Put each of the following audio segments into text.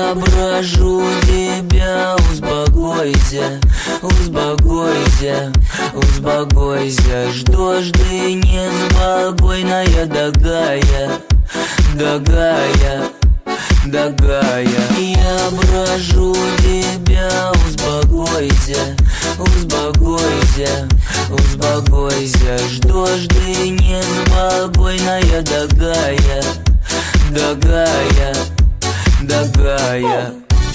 Я прошу тебя, успокойся, успокойся, успокойся. Что ж ты неспокойная такая, такая, такая? Я прошу тебя, успокойся, успокойся, успокойся. Что ж ты неспокойная такая, такая, такая?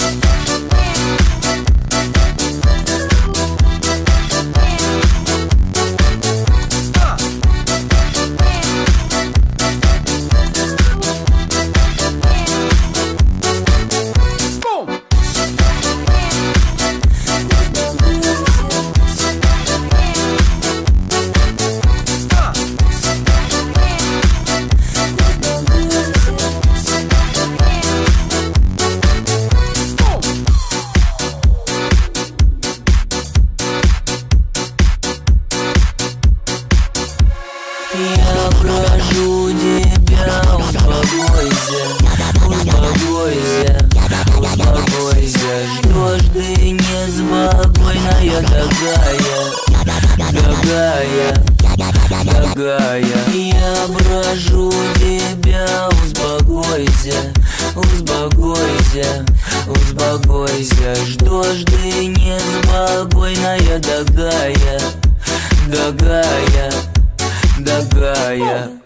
Я прошу тебя, успокойся, успокойся, успокойся. Что ж ты неспокойная такая, такая, такая? Я прошу тебя, успокойся, успокойся, успокойся. Что ж ты неспокойная такая, такая, такая?